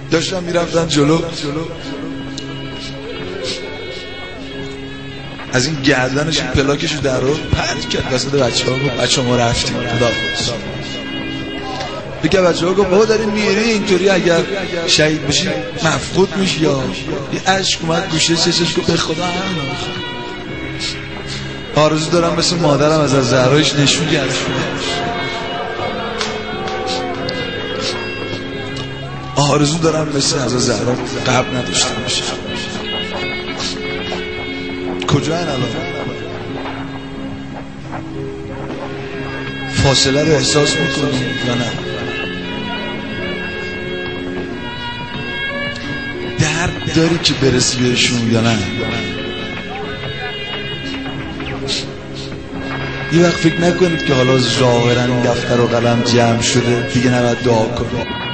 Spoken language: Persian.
داشتم میرفتن جلو، از این گردنش پلاکشو در رو پرد کرد وسط بچه‌ها، گفت بچه‌ها ما رفتیم خداحافظ. بگه بچه‌ها گفت بابا داریم میری اینطوری اگر شهید بشی مفقود میشی. یا یه اشک اومد گوشه چشش، گفت به خدا آرزو دارم مثل مادرم از زهرایش نشون گرد آرزو دارم مثل از زهرا قبل نداشته باشه. کجا این الان؟ فاصله رو احساس میکنی یا نه؟ درد داری که برسی بهشون یا نه؟ یه وقت فکر نکنید که حالا ظاهرا این دفتر و قلم جمع شده دیگه نباید دعا کنید.